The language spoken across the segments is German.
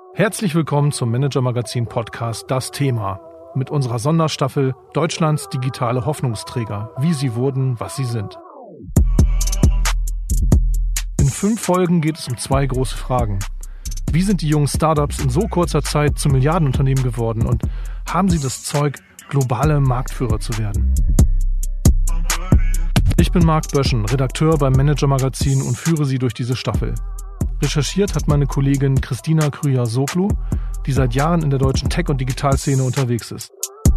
Herzlich willkommen zum Manager-Magazin-Podcast Das Thema mit unserer Sonderstaffel Deutschlands digitale Hoffnungsträger, wie sie wurden, was sie sind. In 5 Folgen geht es um 2 große Fragen. Wie sind die jungen Startups in so kurzer Zeit zu Milliardenunternehmen geworden und haben sie das Zeug, globale Marktführer zu werden? Ich bin Marc Böschen, Redakteur beim Manager-Magazin und führe Sie durch diese Staffel. Recherchiert hat meine Kollegin Christina Krüger-Soglu, die seit Jahren in der deutschen Tech- und Digitalszene unterwegs ist.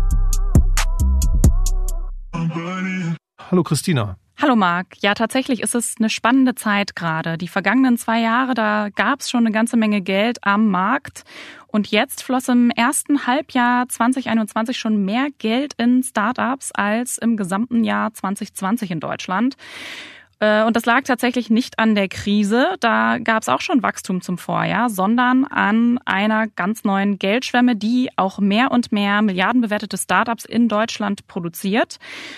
Hallo Christina. Hallo Marc. Ja, tatsächlich ist es eine spannende Zeit gerade. Die vergangenen 2 Jahre, da gab es schon eine ganze Menge Geld am Markt. Und jetzt floss im ersten Halbjahr 2021 schon mehr Geld in Startups als im gesamten Jahr 2020 in Deutschland. Und das lag tatsächlich nicht an der Krise, da gab es auch schon Wachstum zum Vorjahr, sondern an einer ganz neuen Geldschwemme, die auch mehr und mehr milliardenbewertete Startups in Deutschland produziert.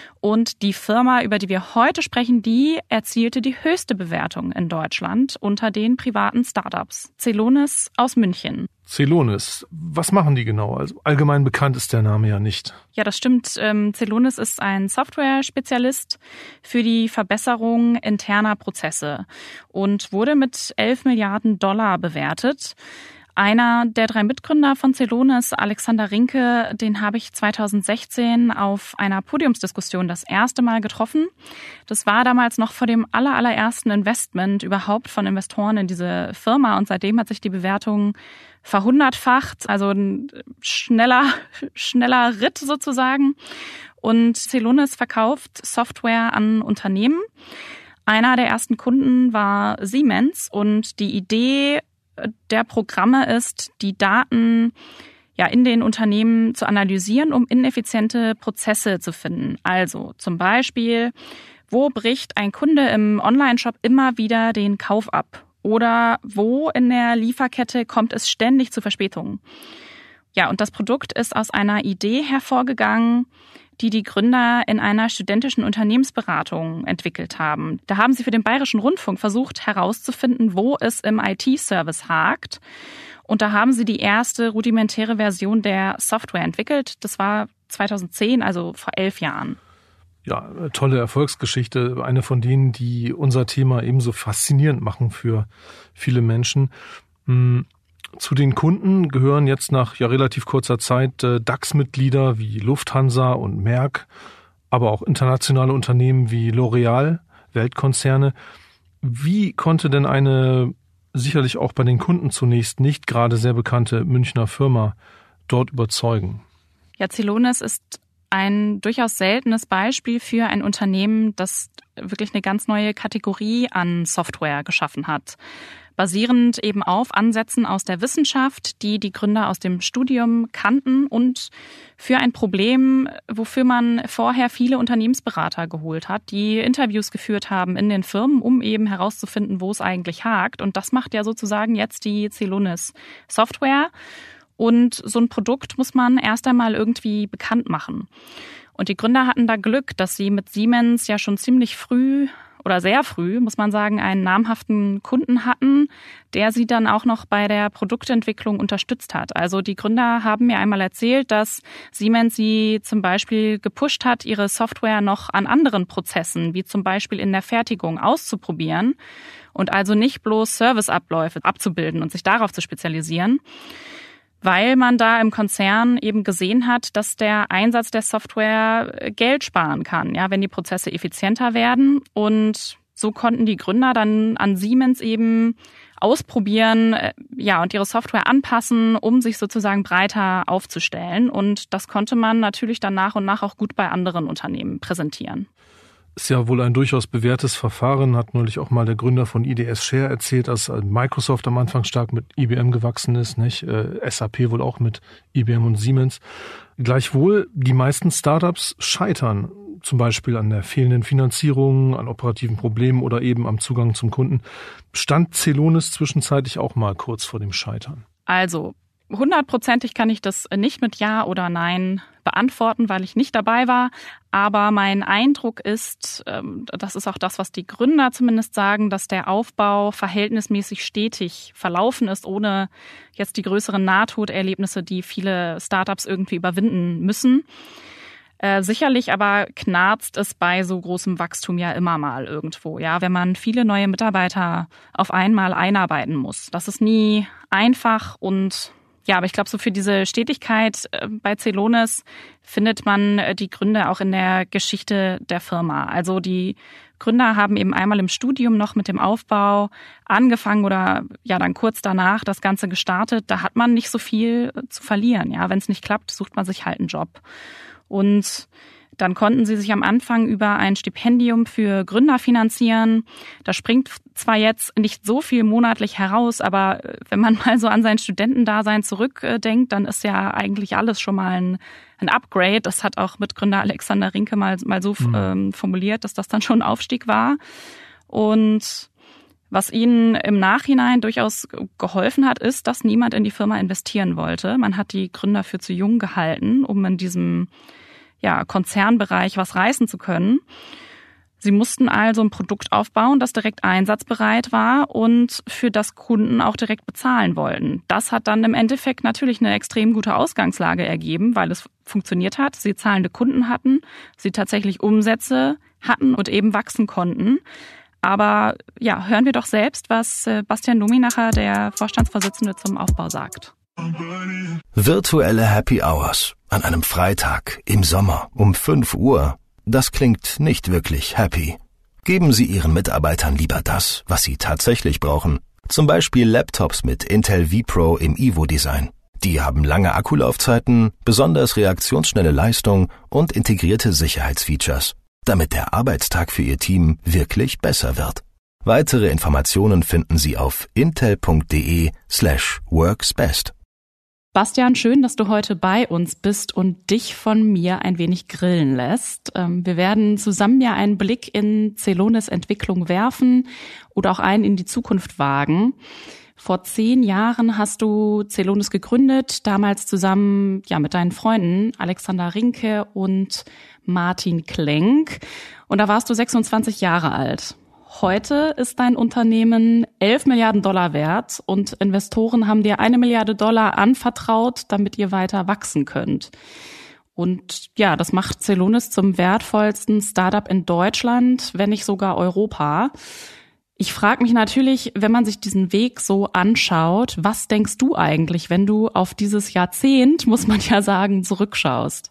Und die Firma, über die wir heute sprechen, die erzielte die höchste Bewertung in Deutschland unter den privaten Startups. Celonis aus München. Celonis, was machen die genau? Also allgemein bekannt ist der Name ja nicht. Ja, das stimmt. Celonis ist ein Software-Spezialist für die Verbesserung interner Prozesse und wurde mit 11 Milliarden Dollar bewertet. Einer der 3 Mitgründer von Celonis, Alexander Rinke, den habe ich 2016 auf einer Podiumsdiskussion das erste Mal getroffen. Das war damals noch vor dem allerersten Investment überhaupt von Investoren in diese Firma und seitdem hat sich die Bewertung verhundertfacht, also ein schneller Ritt sozusagen. Und Celonis verkauft Software an Unternehmen. Einer der ersten Kunden war Siemens und die Idee der Programme ist, die Daten in den Unternehmen zu analysieren, um ineffiziente Prozesse zu finden. Also zum Beispiel, wo bricht ein Kunde im Onlineshop immer wieder den Kauf ab? Oder wo in der Lieferkette kommt es ständig zu Verspätungen? Ja, und das Produkt ist aus einer Idee hervorgegangen, die Gründer in einer studentischen Unternehmensberatung entwickelt haben. Da haben sie für den Bayerischen Rundfunk versucht herauszufinden, wo es im IT-Service hakt. Und da haben sie die erste rudimentäre Version der Software entwickelt. Das war 2010, also vor 11 Jahren. Ja, tolle Erfolgsgeschichte. Eine von denen, die unser Thema ebenso faszinierend machen für viele Menschen. Zu den Kunden gehören jetzt nach relativ kurzer Zeit DAX-Mitglieder wie Lufthansa und Merck, aber auch internationale Unternehmen wie L'Oréal, Weltkonzerne. Wie konnte denn eine sicherlich auch bei den Kunden zunächst nicht gerade sehr bekannte Münchner Firma dort überzeugen? Ja, Celonis ist ein durchaus seltenes Beispiel für ein Unternehmen, das wirklich eine ganz neue Kategorie an Software geschaffen hat. Basierend eben auf Ansätzen aus der Wissenschaft, die Gründer aus dem Studium kannten und für ein Problem, wofür man vorher viele Unternehmensberater geholt hat, die Interviews geführt haben in den Firmen, um eben herauszufinden, wo es eigentlich hakt. Und das macht ja sozusagen jetzt die Celonis Software. Und so ein Produkt muss man erst einmal irgendwie bekannt machen. Und die Gründer hatten da Glück, dass sie mit Siemens ja schon ziemlich früh oder sehr früh, muss man sagen, einen namhaften Kunden hatten, der sie dann auch noch bei der Produktentwicklung unterstützt hat. Also die Gründer haben mir einmal erzählt, dass Siemens sie zum Beispiel gepusht hat, ihre Software noch an anderen Prozessen, wie zum Beispiel in der Fertigung, auszuprobieren und also nicht bloß Serviceabläufe abzubilden und sich darauf zu spezialisieren, weil man da im Konzern eben gesehen hat, dass der Einsatz der Software Geld sparen kann, wenn die Prozesse effizienter werden. Und so konnten die Gründer dann an Siemens eben ausprobieren, und ihre Software anpassen, um sich sozusagen breiter aufzustellen. Und das konnte man natürlich dann nach und nach auch gut bei anderen Unternehmen präsentieren. Ist ja wohl ein durchaus bewährtes Verfahren, hat neulich auch mal der Gründer von IDS Share erzählt, dass Microsoft am Anfang stark mit IBM gewachsen ist, nicht? SAP wohl auch mit IBM und Siemens. Gleichwohl, die meisten Startups scheitern, zum Beispiel an der fehlenden Finanzierung, an operativen Problemen oder eben am Zugang zum Kunden. Stand Celonis zwischenzeitlich auch mal kurz vor dem Scheitern? Also 100%ig kann ich das nicht mit Ja oder Nein beantworten, weil ich nicht dabei war. Aber mein Eindruck ist, das ist auch das, was die Gründer zumindest sagen, dass der Aufbau verhältnismäßig stetig verlaufen ist, ohne jetzt die größeren Nahtoderlebnisse, die viele Startups irgendwie überwinden müssen. Sicherlich aber knarzt es bei so großem Wachstum ja immer mal irgendwo, ja, wenn man viele neue Mitarbeiter auf einmal einarbeiten muss. Das ist nie einfach und ja, aber ich glaube, so für diese Stetigkeit bei Celonis findet man die Gründe auch in der Geschichte der Firma. Also die Gründer haben eben einmal im Studium noch mit dem Aufbau angefangen oder ja dann kurz danach das Ganze gestartet. Da hat man nicht so viel zu verlieren. Ja, wenn es nicht klappt, sucht man sich halt einen Job. Und dann konnten sie sich am Anfang über ein Stipendium für Gründer finanzieren. Da springt zwar jetzt nicht so viel monatlich heraus, aber wenn man mal so an sein Studentendasein zurückdenkt, dann ist ja eigentlich alles schon mal ein Upgrade. Das hat auch Mitgründer Alexander Rinke mal so formuliert, dass das dann schon ein Aufstieg war. Und was ihnen im Nachhinein durchaus geholfen hat, ist, dass niemand in die Firma investieren wollte. Man hat die Gründer für zu jung gehalten, um in diesem Konzernbereich was reißen zu können. Sie mussten also ein Produkt aufbauen, das direkt einsatzbereit war und für das Kunden auch direkt bezahlen wollten. Das hat dann im Endeffekt natürlich eine extrem gute Ausgangslage ergeben, weil es funktioniert hat, sie zahlende Kunden hatten, sie tatsächlich Umsätze hatten und eben wachsen konnten. Aber ja, hören wir doch selbst, was Bastian Dominacher, der Vorstandsvorsitzende, zum Aufbau sagt. Virtuelle Happy Hours an einem Freitag im Sommer um 5 Uhr. Das klingt nicht wirklich happy. Geben Sie Ihren Mitarbeitern lieber das, was sie tatsächlich brauchen. Zum Beispiel Laptops mit Intel vPro im Evo-Design. Die haben lange Akkulaufzeiten, besonders reaktionsschnelle Leistung und integrierte Sicherheitsfeatures, damit der Arbeitstag für Ihr Team wirklich besser wird. Weitere Informationen finden Sie auf intel.de/worksbest. Bastian, schön, dass du heute bei uns bist und dich von mir ein wenig grillen lässt. Wir werden zusammen ja einen Blick in Celonis Entwicklung werfen oder auch einen in die Zukunft wagen. Vor 10 Jahren hast du Celonis gegründet, damals zusammen mit deinen Freunden Alexander Rinke und Martin Klenk. Und da warst du 26 Jahre alt. Heute ist dein Unternehmen 11 Milliarden Dollar wert und Investoren haben dir 1 Milliarde Dollar anvertraut, damit ihr weiter wachsen könnt. Und ja, das macht Celonis zum wertvollsten Startup in Deutschland, wenn nicht sogar Europa. Ich frage mich natürlich, wenn man sich diesen Weg so anschaut, was denkst du eigentlich, wenn du auf dieses Jahrzehnt, muss man ja sagen, zurückschaust?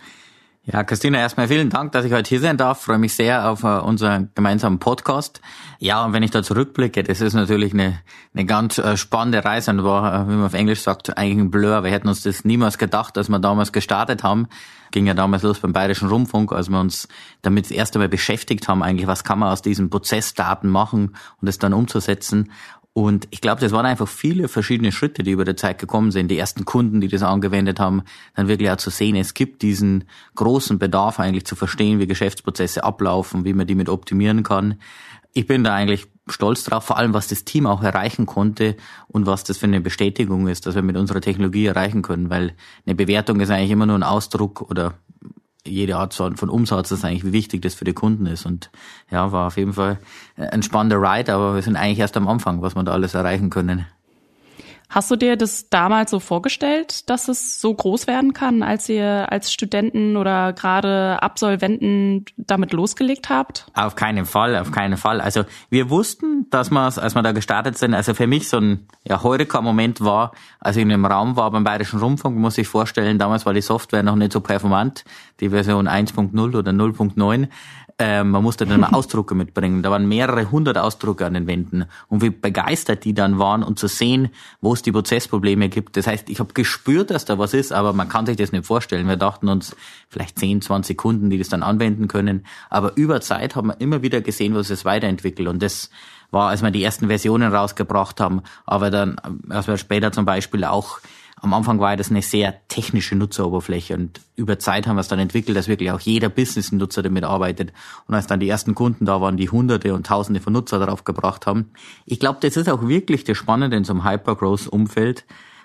Ja, Christina, erstmal vielen Dank, dass ich heute hier sein darf. Freue mich sehr auf unseren gemeinsamen Podcast. Ja, und wenn ich da zurückblicke, das ist natürlich eine ganz spannende Reise und war, wie man auf Englisch sagt, eigentlich ein Blur. Wir hätten uns das niemals gedacht, als wir damals gestartet haben. Ging ja damals los beim Bayerischen Rundfunk, als wir uns damit das erste Mal beschäftigt haben, eigentlich, was kann man aus diesen Prozessdaten machen und es dann umzusetzen. Und ich glaube, das waren einfach viele verschiedene Schritte, die über die Zeit gekommen sind. Die ersten Kunden, die das angewendet haben, dann wirklich auch zu sehen, es gibt diesen großen Bedarf eigentlich zu verstehen, wie Geschäftsprozesse ablaufen, wie man die mit optimieren kann. Ich bin da eigentlich stolz drauf, vor allem was das Team auch erreichen konnte und was das für eine Bestätigung ist, dass wir mit unserer Technologie erreichen können, weil eine Bewertung ist eigentlich immer nur ein Ausdruck oder jede Art von Umsatz ist eigentlich, wie wichtig das für die Kunden ist. Und ja, war auf jeden Fall ein spannender Ride, aber wir sind eigentlich erst am Anfang, was wir da alles erreichen können. Hast du dir das damals so vorgestellt, dass es so groß werden kann, als ihr als Studenten oder gerade Absolventen damit losgelegt habt? Auf keinen Fall, auf keinen Fall. Also wir wussten, dass wir, als wir da gestartet sind, also für mich so ein Heureka-Moment war, als ich in einem Raum war beim Bayerischen Rundfunk, muss ich vorstellen, damals war die Software noch nicht so performant, die Version 1.0 oder 0.9. Man musste dann mal Ausdrucke mitbringen. Da waren mehrere 100 Ausdrucke an den Wänden. Und wie begeistert die dann waren und zu sehen, wo es die Prozessprobleme gibt. Das heißt, ich habe gespürt, dass da was ist, aber man kann sich das nicht vorstellen. Wir dachten uns vielleicht 10, 20 Kunden, die das dann anwenden können. Aber über Zeit haben wir immer wieder gesehen, was es weiterentwickelt. Und das war, als wir die ersten Versionen rausgebracht haben. Aber dann, als wir später zum Beispiel auch am Anfang war das eine sehr technische Nutzeroberfläche und über Zeit haben wir es dann entwickelt, dass wirklich auch jeder Business-Nutzer damit arbeitet. Und als dann die ersten Kunden da waren, die Hunderte und Tausende von Nutzer darauf gebracht haben. Ich glaube, das ist auch wirklich das Spannende in so einem Hypergrowth-Umfeld.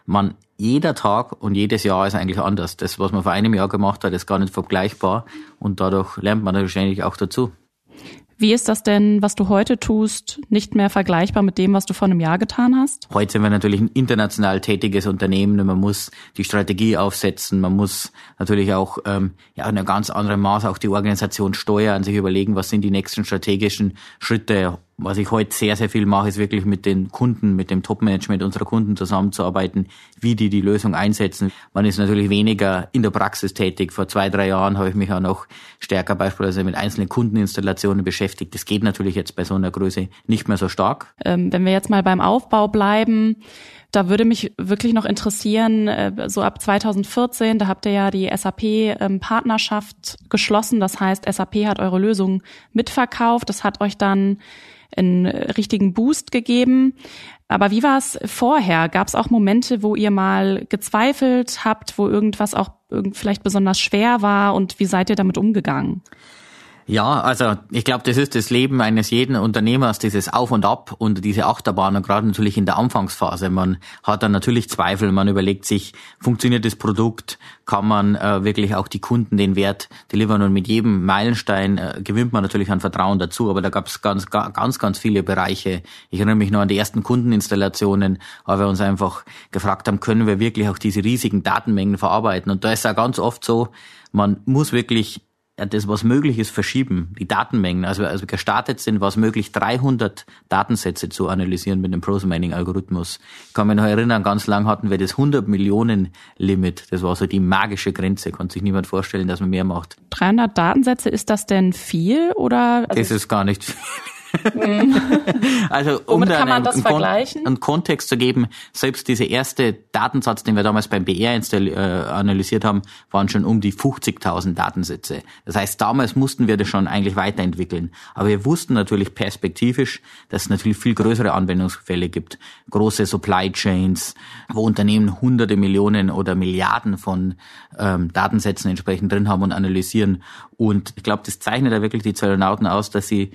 jeder Tag und jedes Jahr ist eigentlich anders. Das, was man vor einem Jahr gemacht hat, ist gar nicht vergleichbar und dadurch lernt man wahrscheinlich auch dazu. Wie ist das denn, was du heute tust, nicht mehr vergleichbar mit dem, was du vor einem Jahr getan hast? Heute sind wir natürlich ein international tätiges Unternehmen und man muss die Strategie aufsetzen, man muss natürlich auch in einem ganz anderen Maß auch die Organisation steuern, sich überlegen, was sind die nächsten strategischen Schritte. Was ich heute sehr, sehr viel mache, ist wirklich mit den Kunden, mit dem Top-Management unserer Kunden zusammenzuarbeiten, wie die Lösung einsetzen. Man ist natürlich weniger in der Praxis tätig. Vor 2-3 Jahren habe ich mich auch noch stärker beispielsweise mit einzelnen Kundeninstallationen beschäftigt. Das geht natürlich jetzt bei so einer Größe nicht mehr so stark. Wenn wir jetzt mal beim Aufbau bleiben, da würde mich wirklich noch interessieren, so ab 2014, da habt ihr ja die SAP-Partnerschaft geschlossen. Das heißt, SAP hat eure Lösung mitverkauft. Das hat euch dann einen richtigen Boost gegeben. Aber wie war es vorher? Gab es auch Momente, wo ihr mal gezweifelt habt, wo irgendwas auch vielleicht besonders schwer war? Und wie seid ihr damit umgegangen? Ja, also ich glaube, das ist das Leben eines jeden Unternehmers, dieses Auf und Ab und diese Achterbahn und gerade natürlich in der Anfangsphase. Man hat dann natürlich Zweifel, man überlegt sich, funktioniert das Produkt, kann man wirklich auch die Kunden den Wert delivern und mit jedem Meilenstein gewinnt man natürlich an Vertrauen dazu, aber da gab es ganz viele Bereiche. Ich erinnere mich noch an die ersten Kundeninstallationen, weil wir uns einfach gefragt haben, können wir wirklich auch diese riesigen Datenmengen verarbeiten und da ist ja ganz oft so, man muss wirklich das, was möglich ist, verschieben, die Datenmengen. Also wir gestartet sind, war es möglich, 300 Datensätze zu analysieren mit dem Process-Mining-Algorithmus. Ich kann mich noch erinnern, ganz lang hatten wir das 100-Millionen-Limit. Das war so die magische Grenze. Konnte sich niemand vorstellen, dass man mehr macht. 300 Datensätze, ist das denn viel? Oder? Das ist gar nicht viel. Also um kann man das vergleichen? Einen Kontext zu geben, selbst dieser erste Datensatz, den wir damals beim BR analysiert haben, waren schon um die 50.000 Datensätze. Das heißt, damals mussten wir das schon eigentlich weiterentwickeln. Aber wir wussten natürlich perspektivisch, dass es natürlich viel größere Anwendungsfälle gibt. Große Supply Chains, wo Unternehmen hunderte Millionen oder Milliarden von Datensätzen entsprechend drin haben und analysieren. Und ich glaube, das zeichnet ja wirklich die Zellonauten aus, dass sie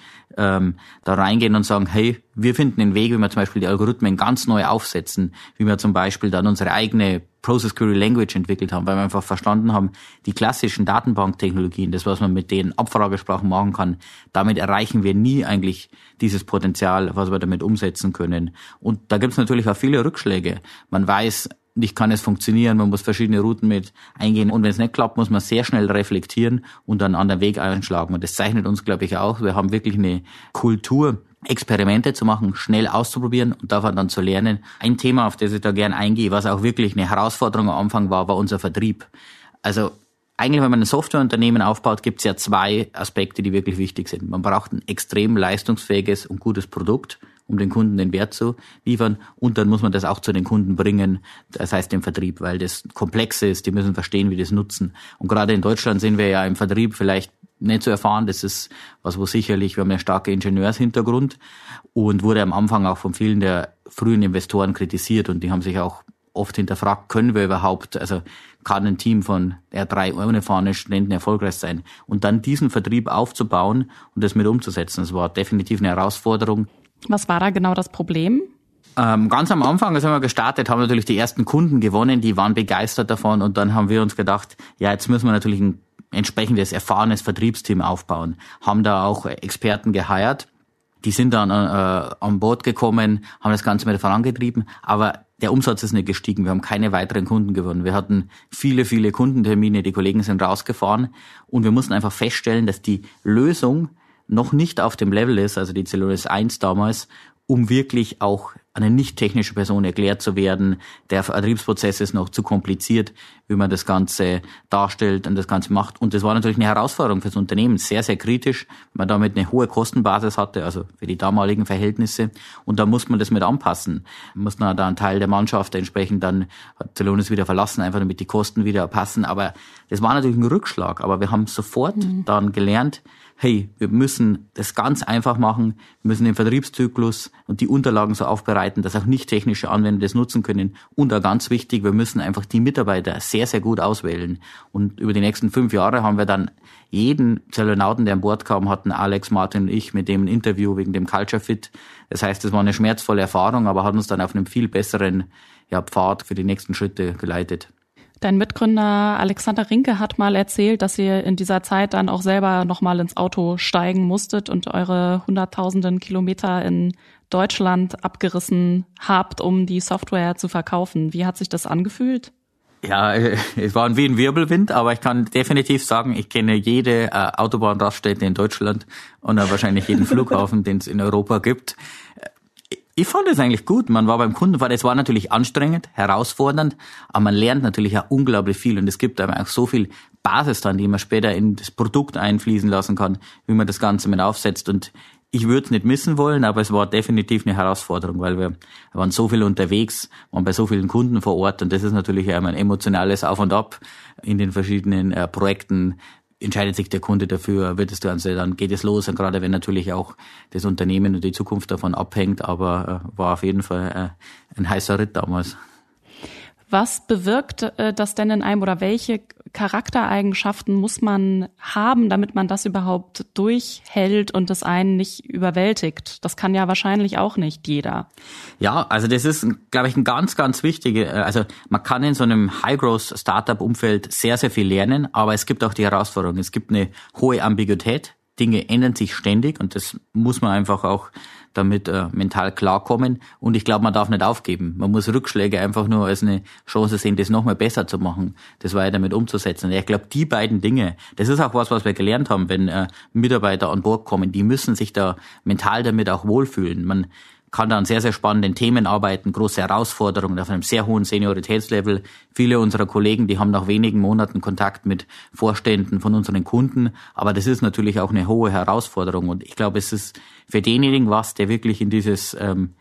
da reingehen und sagen, hey, wir finden den Weg, wie wir zum Beispiel die Algorithmen ganz neu aufsetzen, wie wir zum Beispiel dann unsere eigene Process Query Language entwickelt haben, weil wir einfach verstanden haben, die klassischen Datenbanktechnologien, das, was man mit den Abfragesprachen machen kann, damit erreichen wir nie eigentlich dieses Potenzial, was wir damit umsetzen können. Und da gibt es natürlich auch viele Rückschläge. Man weiß, nicht kann es funktionieren, man muss verschiedene Routen mit eingehen und wenn es nicht klappt, muss man sehr schnell reflektieren und dann einen anderen Weg einschlagen. Und das zeichnet uns, glaube ich, auch. Wir haben wirklich eine Kultur, Experimente zu machen, schnell auszuprobieren und davon dann zu lernen. Ein Thema, auf das ich da gerne eingehe, was auch wirklich eine Herausforderung am Anfang war unser Vertrieb. Also eigentlich, wenn man ein Softwareunternehmen aufbaut, gibt es ja 2 Aspekte, die wirklich wichtig sind. Man braucht ein extrem leistungsfähiges und gutes Produkt, um den Kunden den Wert zu liefern. Und dann muss man das auch zu den Kunden bringen, das heißt im Vertrieb, weil das komplex ist, die müssen verstehen, wie die das nutzen. Und gerade in Deutschland sind wir ja im Vertrieb vielleicht nicht so erfahren. Das ist was, wo sicherlich, wir haben einen starken Ingenieurshintergrund und wurde am Anfang auch von vielen der frühen Investoren kritisiert und die haben sich auch oft hinterfragt, können wir überhaupt, also kann ein Team von R3 unerfahrenen Studenten erfolgreich sein? Und dann diesen Vertrieb aufzubauen und das mit umzusetzen, das war definitiv eine Herausforderung. Was war da genau das Problem? Ganz am Anfang, als wir gestartet haben, natürlich die ersten Kunden gewonnen, die waren begeistert davon und dann haben wir uns gedacht, ja, jetzt müssen wir natürlich ein entsprechendes erfahrenes Vertriebsteam aufbauen. Haben da auch Experten geheiert, die sind dann an Bord gekommen, haben das Ganze mit vorangetrieben, aber der Umsatz ist nicht gestiegen, wir haben keine weiteren Kunden gewonnen. Wir hatten viele Kundentermine, die Kollegen sind rausgefahren und wir mussten einfach feststellen, dass die Lösung noch nicht auf dem Level ist, also die Celonis 1 damals, um wirklich auch eine nicht technische Person erklärt zu werden. Der Vertriebsprozess ist noch zu kompliziert, wie man das Ganze darstellt und das Ganze macht. Und das war natürlich eine Herausforderung fürs Unternehmen, sehr, sehr kritisch, weil man damit eine hohe Kostenbasis hatte, also für die damaligen Verhältnisse. Und da muss man das mit anpassen. Man muss da einen Teil der Mannschaft entsprechend dann hat Celonis wieder verlassen, einfach damit die Kosten wieder passen. Aber das war natürlich ein Rückschlag. Aber wir haben sofort dann gelernt, hey, wir müssen das ganz einfach machen, wir müssen den Vertriebszyklus und die Unterlagen so aufbereiten, dass auch nicht technische Anwender das nutzen können. Und auch ganz wichtig, wir müssen einfach die Mitarbeiter sehr, sehr gut auswählen. Und über die nächsten 5 Jahre haben wir dann jeden Zellonauten, der an Bord kam, hatten Alex, Martin und ich mit dem ein Interview wegen dem Culture Fit. Das heißt, es war eine schmerzvolle Erfahrung, aber hat uns dann auf einem viel besseren Pfad für die nächsten Schritte geleitet. Dein Mitgründer Alexander Rinke hat mal erzählt, dass ihr in dieser Zeit dann auch selber nochmal ins Auto steigen musstet und eure hunderttausenden Kilometer in Deutschland abgerissen habt, um die Software zu verkaufen. Wie hat sich das angefühlt? Ja, es war wie ein Wirbelwind, aber ich kann definitiv sagen, ich kenne jede Autobahnraststätte in Deutschland und auch wahrscheinlich jeden Flughafen, den es in Europa gibt. Ich fand es eigentlich gut. Man war beim Kunden, es war natürlich anstrengend, herausfordernd, aber man lernt natürlich auch unglaublich viel und es gibt aber auch so viel Basis dann, die man später in das Produkt einfließen lassen kann, wie man das Ganze mit aufsetzt. Und ich würde es nicht missen wollen, aber es war definitiv eine Herausforderung, weil wir waren so viel unterwegs, waren bei so vielen Kunden vor Ort und das ist natürlich ein emotionales Auf und Ab in den verschiedenen Projekten. Entscheidet sich der Kunde dafür, wird das Ganze, dann geht es los, und gerade wenn natürlich auch das Unternehmen und die Zukunft davon abhängt, aber war auf jeden Fall ein heißer Ritt damals. Was bewirkt das denn in einem oder welche Charaktereigenschaften muss man haben, damit man das überhaupt durchhält und das einen nicht überwältigt? Das kann ja wahrscheinlich auch nicht jeder. Ja, also das ist, glaube ich, ein ganz, ganz wichtiger, also man kann in so einem High-Growth-Startup-Umfeld sehr, sehr viel lernen, aber es gibt auch die Herausforderung. Es gibt eine hohe Ambiguität. Dinge ändern sich ständig und das muss man einfach auch damit mental klarkommen. Und ich glaube, man darf nicht aufgeben. Man muss Rückschläge einfach nur als eine Chance sehen, das nochmal besser zu machen, das weiter damit umzusetzen. Und ich glaube, die beiden Dinge, das ist auch was wir gelernt haben, wenn Mitarbeiter an Bord kommen, die müssen sich da mental damit auch wohlfühlen. Man kann da an sehr, sehr spannenden Themen arbeiten, große Herausforderungen auf einem sehr hohen Senioritätslevel. Viele unserer Kollegen, die haben nach wenigen Monaten Kontakt mit Vorständen von unseren Kunden, aber das ist natürlich auch eine hohe Herausforderung und ich glaube, es ist für denjenigen der wirklich in dieses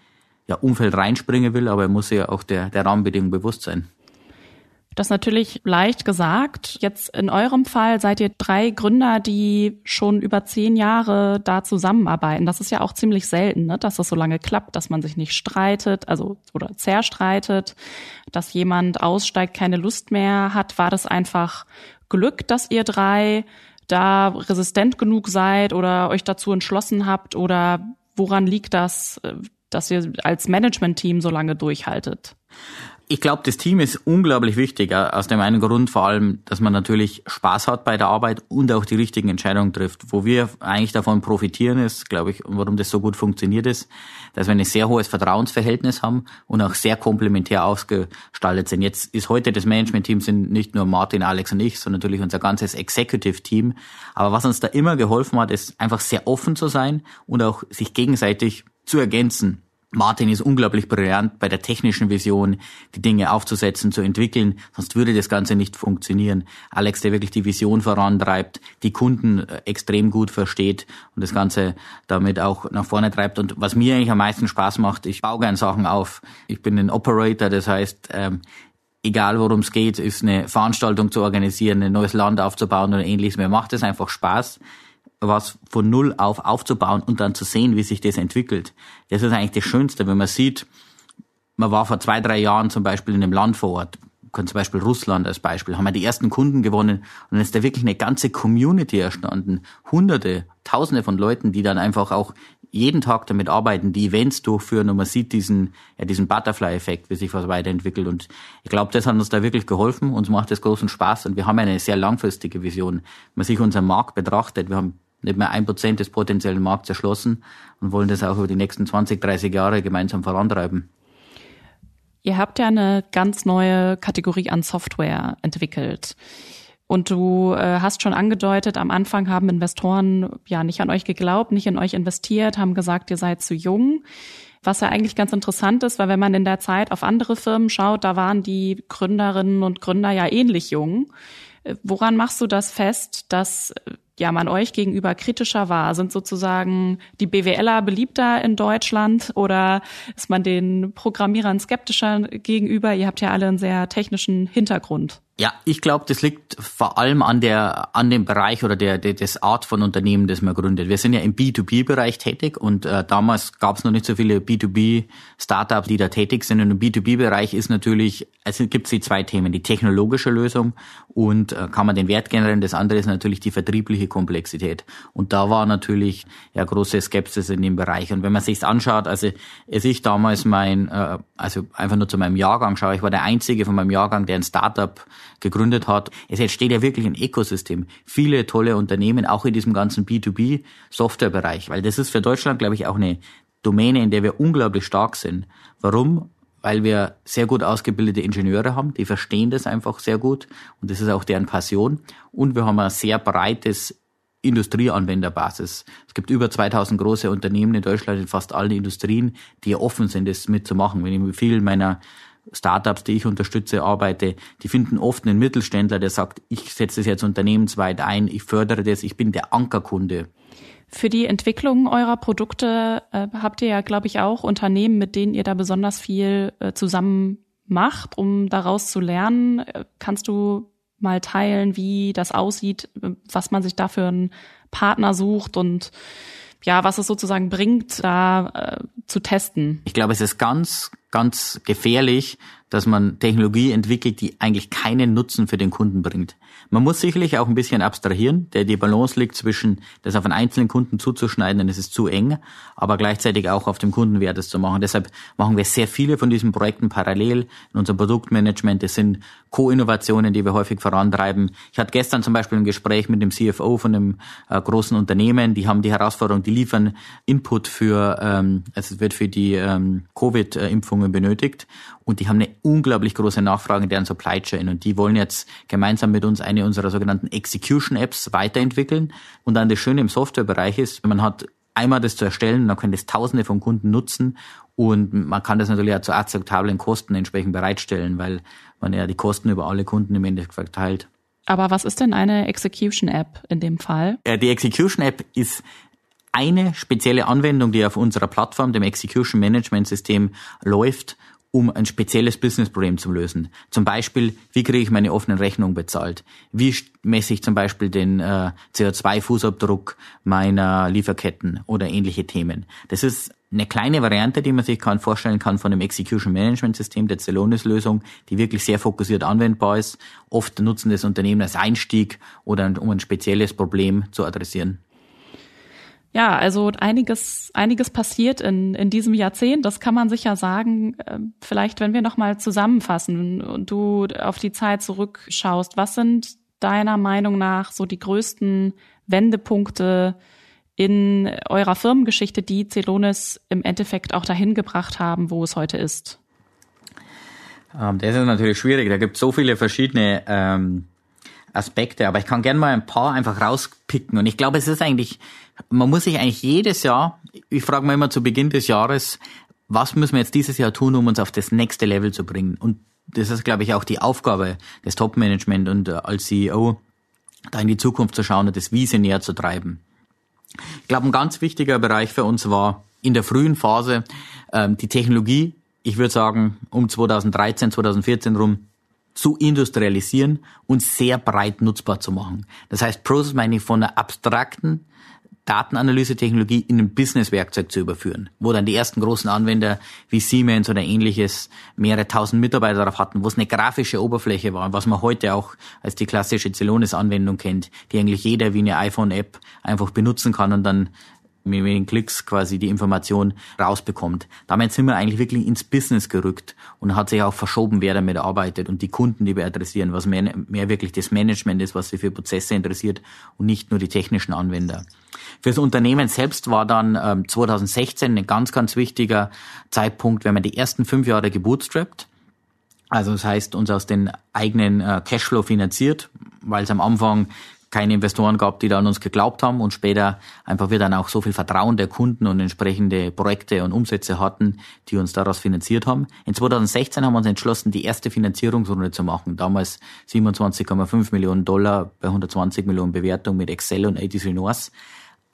Umfeld reinspringen will, aber er muss ja auch der Rahmenbedingungen bewusst sein. Das ist natürlich leicht gesagt. Jetzt in eurem Fall seid ihr 3 Gründer, die schon über 10 Jahre da zusammenarbeiten. Das ist ja auch ziemlich selten, ne? Dass das so lange klappt, dass man sich nicht streitet, oder zerstreitet, dass jemand aussteigt, keine Lust mehr hat. War das einfach Glück, dass ihr 3 da resistent genug seid oder euch dazu entschlossen habt? Oder woran liegt das, dass ihr als Management-Team so lange durchhaltet? Ich glaube, das Team ist unglaublich wichtig, aus dem einen Grund vor allem, dass man natürlich Spaß hat bei der Arbeit und auch die richtigen Entscheidungen trifft. Wo wir eigentlich davon profitieren ist, glaube ich, und warum das so gut funktioniert ist, dass wir ein sehr hohes Vertrauensverhältnis haben und auch sehr komplementär ausgestaltet sind. Jetzt ist heute das Management-Team sind nicht nur Martin, Alex und ich, sondern natürlich unser ganzes Executive-Team. Aber was uns da immer geholfen hat, ist einfach sehr offen zu sein und auch sich gegenseitig zu ergänzen. Martin ist unglaublich brillant bei der technischen Vision, die Dinge aufzusetzen, zu entwickeln, sonst würde das Ganze nicht funktionieren. Alex, der wirklich die Vision vorantreibt, die Kunden extrem gut versteht und das Ganze damit auch nach vorne treibt. Und was mir eigentlich am meisten Spaß macht, ich baue gern Sachen auf. Ich bin ein Operator, das heißt, egal worum es geht, ist eine Veranstaltung zu organisieren, ein neues Land aufzubauen oder ähnliches. Mir macht es einfach Spaß, was von Null auf aufzubauen und dann zu sehen, wie sich das entwickelt. Das ist eigentlich das Schönste, wenn man sieht, man war vor 2-3 Jahren zum Beispiel in einem Land vor Ort, zum Beispiel Russland als Beispiel, haben wir die ersten Kunden gewonnen und dann ist da wirklich eine ganze Community entstanden. Hunderte, Tausende von Leuten, die dann einfach auch jeden Tag damit arbeiten, die Events durchführen und man sieht diesen Butterfly-Effekt, wie sich was weiterentwickelt und ich glaube, das hat uns da wirklich geholfen, uns macht das großen Spaß und wir haben eine sehr langfristige Vision. Wenn man sich unseren Markt betrachtet, wir haben nicht mehr 1% des potenziellen Markts erschlossen und wollen das auch über die nächsten 20, 30 Jahre gemeinsam vorantreiben. Ihr habt ja eine ganz neue Kategorie an Software entwickelt. Und du hast schon angedeutet, am Anfang haben Investoren ja nicht an euch geglaubt, nicht in euch investiert, haben gesagt, ihr seid zu jung. Was ja eigentlich ganz interessant ist, weil wenn man in der Zeit auf andere Firmen schaut, da waren die Gründerinnen und Gründer ja ähnlich jung. Woran machst du das fest, dass man euch gegenüber kritischer war? Sind sozusagen die BWLer beliebter in Deutschland oder ist man den Programmierern skeptischer gegenüber? Ihr habt ja alle einen sehr technischen Hintergrund. Ja, ich glaube, das liegt vor allem an dem Bereich oder des Art von Unternehmen, das man gründet. Wir sind ja im B2B-Bereich tätig und damals gab es noch nicht so viele B2B-Startups, die da tätig sind. Und im B2B-Bereich ist natürlich, also gibt es die zwei Themen, die technologische Lösung und kann man den Wert generieren. Das andere ist natürlich die vertriebliche Komplexität. Und da war natürlich große Skepsis in dem Bereich. Und wenn man sich's anschaut, also als ich damals also einfach nur zu meinem Jahrgang schaue, ich war der Einzige von meinem Jahrgang, der ein Startup gegründet hat. Es entsteht ja wirklich ein Ökosystem. Viele tolle Unternehmen, auch in diesem ganzen B2B-Softwarebereich, weil das ist für Deutschland, glaube ich, auch eine Domäne, in der wir unglaublich stark sind. Warum? Weil wir sehr gut ausgebildete Ingenieure haben, die verstehen das einfach sehr gut und das ist auch deren Passion. Und wir haben ein sehr breites Industrieanwenderbasis. Es gibt über 2000 große Unternehmen in Deutschland, in fast allen Industrien, die offen sind, das mitzumachen. Wenn ich mit vielen meiner Startups, die ich unterstütze, arbeite, die finden oft einen Mittelständler, der sagt, ich setze das jetzt unternehmensweit ein, ich fördere das, ich bin der Ankerkunde. Für die Entwicklung eurer Produkte habt ihr ja, glaube ich, auch Unternehmen, mit denen ihr da besonders viel zusammen macht, um daraus zu lernen. Kannst du mal teilen, wie das aussieht, was man sich da für einen Partner sucht und ja, was es sozusagen bringt, da zu testen? Ich glaube, es ist ganz, ganz gefährlich, dass man Technologie entwickelt, die eigentlich keinen Nutzen für den Kunden bringt. Man muss sicherlich auch ein bisschen abstrahieren, die Balance liegt zwischen, das auf einen einzelnen Kunden zuzuschneiden, denn es ist zu eng, aber gleichzeitig auch auf dem Kundenwert es zu machen. Deshalb machen wir sehr viele von diesen Projekten parallel in unserem Produktmanagement. Das sind Co-Innovationen, die wir häufig vorantreiben. Ich hatte gestern zum Beispiel ein Gespräch mit dem CFO von einem großen Unternehmen, die haben die Herausforderung, die liefern Input es wird für die Covid-Impfungen benötigt und die haben eine unglaublich große Nachfrage in deren Supply Chain und die wollen jetzt gemeinsam mit uns eine unserer sogenannten Execution-Apps weiterentwickeln. Und dann das Schöne im Softwarebereich ist, man hat einmal das zu erstellen, dann können das Tausende von Kunden nutzen und man kann das natürlich auch zu akzeptablen Kosten entsprechend bereitstellen, weil man ja die Kosten über alle Kunden im Endeffekt verteilt. Aber was ist denn eine Execution-App in dem Fall? Die Execution-App ist eine spezielle Anwendung, die auf unserer Plattform, dem Execution Management System, läuft, um ein spezielles Businessproblem zu lösen. Zum Beispiel, wie kriege ich meine offenen Rechnungen bezahlt? Wie messe ich zum Beispiel den CO2-Fußabdruck meiner Lieferketten oder ähnliche Themen? Das ist eine kleine Variante, die man sich vorstellen kann von dem Execution Management System, der Celonis-Lösung, die wirklich sehr fokussiert anwendbar ist. Oft nutzen das Unternehmen als Einstieg oder um ein spezielles Problem zu adressieren. Ja, also einiges passiert in diesem Jahrzehnt, das kann man sicher sagen. Vielleicht, wenn wir nochmal zusammenfassen und du auf die Zeit zurückschaust, was sind deiner Meinung nach so die größten Wendepunkte in eurer Firmengeschichte, die Celonis im Endeffekt auch dahin gebracht haben, wo es heute ist? Das ist natürlich schwierig, da gibt es so viele verschiedene Aspekte, aber ich kann gerne mal ein paar einfach rauspicken und ich glaube, man muss sich eigentlich jedes Jahr, ich frage mich immer zu Beginn des Jahres, was müssen wir jetzt dieses Jahr tun, um uns auf das nächste Level zu bringen? Und das ist, glaube ich, auch die Aufgabe des Top-Management und als CEO, da in die Zukunft zu schauen und das visionär zu treiben. Ich glaube, ein ganz wichtiger Bereich für uns war in der frühen Phase die Technologie, ich würde sagen, um 2013, 2014 rum, zu industrialisieren und sehr breit nutzbar zu machen. Das heißt, Process Mining von einer abstrakten Datenanalyse-Technologie in ein Business-Werkzeug zu überführen, wo dann die ersten großen Anwender wie Siemens oder ähnliches mehrere tausend Mitarbeiter darauf hatten, wo es eine grafische Oberfläche war, was man heute auch als die klassische Celonis-Anwendung kennt, die eigentlich jeder wie eine iPhone-App einfach benutzen kann und dann mit wenigen Klicks quasi die Information rausbekommt. Damit sind wir eigentlich wirklich ins Business gerückt und hat sich auch verschoben, wer damit arbeitet und die Kunden, die wir adressieren, was mehr wirklich das Management ist, was sich für Prozesse interessiert und nicht nur die technischen Anwender. Fürs Unternehmen selbst war dann 2016 ein ganz, ganz wichtiger Zeitpunkt, wenn man die ersten 5 Jahre gebootstrapped. Also das heißt, uns aus den eigenen Cashflow finanziert, weil es am Anfang keine Investoren gab, die da an uns geglaubt haben und später einfach wir dann auch so viel Vertrauen der Kunden und entsprechende Projekte und Umsätze hatten, die uns daraus finanziert haben. In 2016 haben wir uns entschlossen, die erste Finanzierungsrunde zu machen. Damals $27,5 Millionen bei 120 Millionen Bewertung mit Excel und 83 North.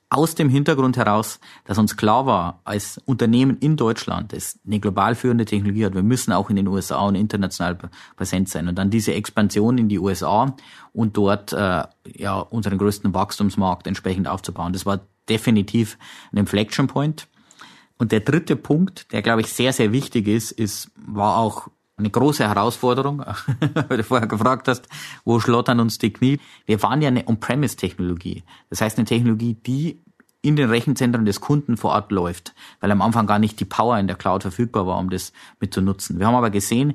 aus dem Hintergrund heraus, dass uns klar war, als Unternehmen in Deutschland, das eine global führende Technologie hat, wir müssen auch in den USA und international präsent sein. Und dann diese Expansion in die USA und dort unseren größten Wachstumsmarkt entsprechend aufzubauen. Das war definitiv ein Inflection Point. Und der dritte Punkt, der, glaube ich, sehr, sehr wichtig war auch eine große Herausforderung, weil du vorher gefragt hast, wo schlottern uns die Knie. Wir waren ja eine On-Premise-Technologie. Das heißt, eine Technologie, die in den Rechenzentren des Kunden vor Ort läuft, weil am Anfang gar nicht die Power in der Cloud verfügbar war, um das mit zu nutzen. Wir haben aber gesehen,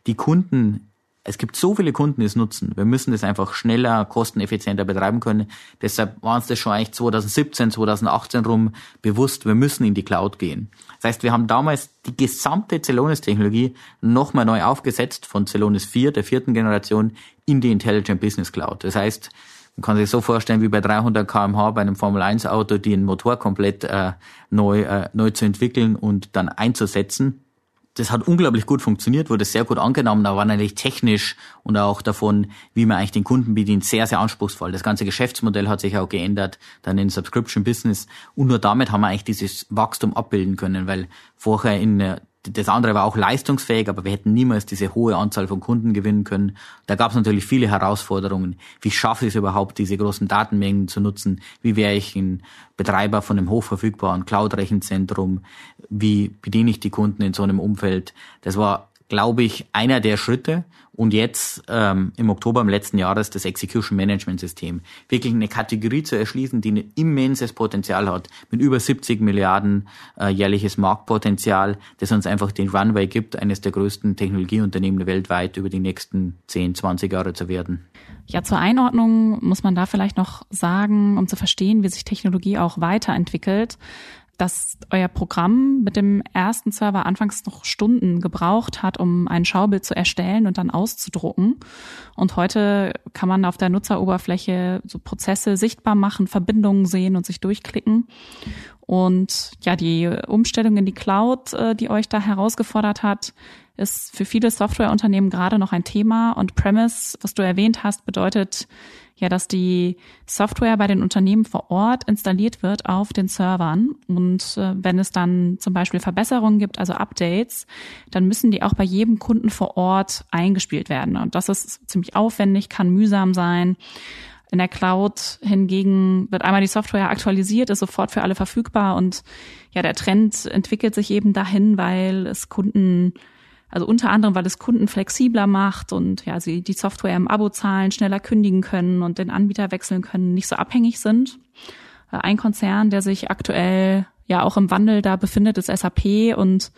es gibt so viele Kunden, die es nutzen. Wir müssen das einfach schneller, kosteneffizienter betreiben können. Deshalb war uns das schon eigentlich 2017, 2018 rum bewusst, wir müssen in die Cloud gehen. Das heißt, wir haben damals die gesamte Celonis-Technologie nochmal neu aufgesetzt, von Celonis 4, der 4. Generation, in die Intelligent Business Cloud. Das heißt, man kann sich so vorstellen, wie bei 300 km/h bei einem Formel-1-Auto, den Motor komplett neu zu entwickeln und dann einzusetzen. Das hat unglaublich gut funktioniert, wurde sehr gut angenommen, aber war natürlich technisch und auch davon, wie man eigentlich den Kunden bedient, sehr, sehr anspruchsvoll. Das ganze Geschäftsmodell hat sich auch geändert, dann in Subscription Business. Und nur damit haben wir eigentlich dieses Wachstum abbilden können, weil vorher das andere war auch leistungsfähig, aber wir hätten niemals diese hohe Anzahl von Kunden gewinnen können. Da gab es natürlich viele Herausforderungen. Wie schaffe ich es überhaupt, diese großen Datenmengen zu nutzen? Wie wäre ich ein Betreiber von einem hochverfügbaren Cloud-Rechenzentrum? Wie bediene ich die Kunden in so einem Umfeld? Das war, glaube ich, einer der Schritte. Und jetzt im Oktober im letzten Jahres das Execution Management System. Wirklich eine Kategorie zu erschließen, die ein immenses Potenzial hat, mit über 70 Milliarden jährliches Marktpotenzial, das uns einfach den Runway gibt, eines der größten Technologieunternehmen weltweit über die nächsten 10, 20 Jahre zu werden. Ja, zur Einordnung muss man da vielleicht noch sagen, um zu verstehen, wie sich Technologie auch weiterentwickelt, dass euer Programm mit dem ersten Server anfangs noch Stunden gebraucht hat, um ein Schaubild zu erstellen und dann auszudrucken. Und heute kann man auf der Nutzeroberfläche so Prozesse sichtbar machen, Verbindungen sehen und sich durchklicken. Und ja, die Umstellung in die Cloud, die euch da herausgefordert hat, ist für viele Softwareunternehmen gerade noch ein Thema. Und Premise, was du erwähnt hast, bedeutet ja, dass die Software bei den Unternehmen vor Ort installiert wird auf den Servern. Und wenn es dann zum Beispiel Verbesserungen gibt, also Updates, dann müssen die auch bei jedem Kunden vor Ort eingespielt werden. Und das ist ziemlich aufwendig, kann mühsam sein. In der Cloud hingegen wird einmal die Software aktualisiert, ist sofort für alle verfügbar. Und ja, der Trend entwickelt sich eben dahin, weil es unter anderem, weil es Kunden flexibler macht und ja, sie die Software im Abo zahlen, schneller kündigen können und den Anbieter wechseln können, nicht so abhängig sind. Ein Konzern, der sich aktuell ja auch im Wandel da befindet, ist SAP. Und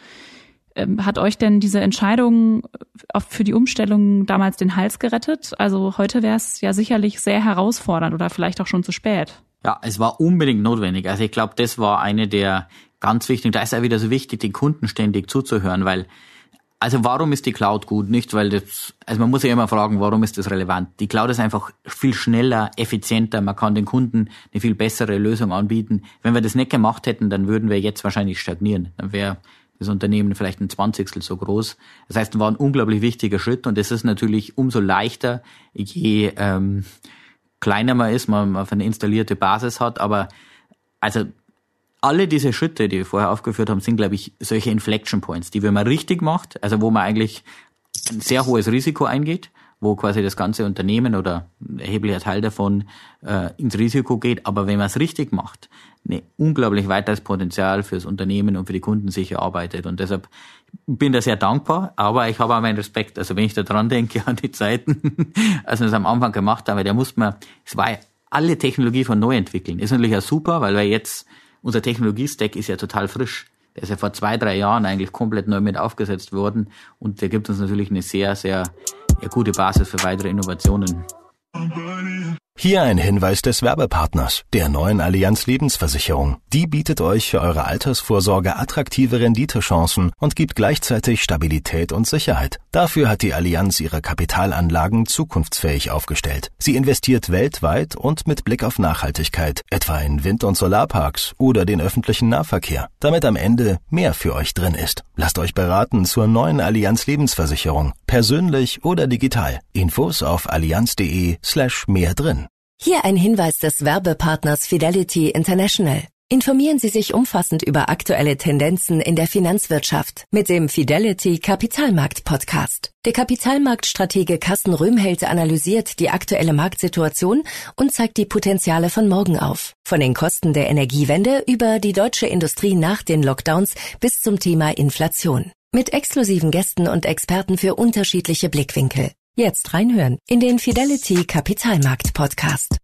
hat euch denn diese Entscheidung für die Umstellung damals den Hals gerettet? Also heute wäre es ja sicherlich sehr herausfordernd oder vielleicht auch schon zu spät. Ja, es war unbedingt notwendig. Also ich glaube, das war eine der ganz wichtigen, da ist ja wieder so wichtig, den Kunden ständig zuzuhören, weil also warum ist die Cloud gut? Nicht, weil man muss ja immer fragen, warum ist das relevant? Die Cloud ist einfach viel schneller, effizienter, man kann den Kunden eine viel bessere Lösung anbieten. Wenn wir das nicht gemacht hätten, dann würden wir jetzt wahrscheinlich stagnieren. Dann wäre das Unternehmen vielleicht ein 20. so groß. Das heißt, es war ein unglaublich wichtiger Schritt und es ist natürlich umso leichter, je kleiner man ist, man auf eine installierte Basis hat, aber also alle diese Schritte, die wir vorher aufgeführt haben, sind, glaube ich, solche Inflection Points, die wenn man richtig macht, also wo man eigentlich ein sehr hohes Risiko eingeht, wo quasi das ganze Unternehmen oder ein erheblicher Teil davon ins Risiko geht, aber wenn man es richtig macht, ein unglaublich weiteres Potenzial fürs Unternehmen und für die Kunden sich erarbeitet. Und deshalb bin da sehr dankbar, aber ich habe auch meinen Respekt. Also wenn ich da dran denke an die Zeiten, als wir es am Anfang gemacht haben, es war ja alle Technologie von neu entwickeln. Ist natürlich auch super, weil wir jetzt unser Technologiestack ist ja total frisch. Der ist ja vor 2-3 Jahren eigentlich komplett neu mit aufgesetzt worden und der gibt uns natürlich eine sehr, sehr gute Basis für weitere Innovationen. Hier ein Hinweis des Werbepartners, der neuen Allianz Lebensversicherung. Die bietet euch für eure Altersvorsorge attraktive Renditechancen und gibt gleichzeitig Stabilität und Sicherheit. Dafür hat die Allianz ihre Kapitalanlagen zukunftsfähig aufgestellt. Sie investiert weltweit und mit Blick auf Nachhaltigkeit, etwa in Wind- und Solarparks oder den öffentlichen Nahverkehr, damit am Ende mehr für euch drin ist. Lasst euch beraten zur neuen Allianz Lebensversicherung, persönlich oder digital. Infos auf allianz.de/mehr drin. Hier ein Hinweis des Werbepartners Fidelity International. Informieren Sie sich umfassend über aktuelle Tendenzen in der Finanzwirtschaft mit dem Fidelity Kapitalmarkt Podcast. Der Kapitalmarktstratege Carsten Röhmheld analysiert die aktuelle Marktsituation und zeigt die Potenziale von morgen auf. Von den Kosten der Energiewende über die deutsche Industrie nach den Lockdowns bis zum Thema Inflation. Mit exklusiven Gästen und Experten für unterschiedliche Blickwinkel. Jetzt reinhören in den Fidelity Kapitalmarkt Podcast.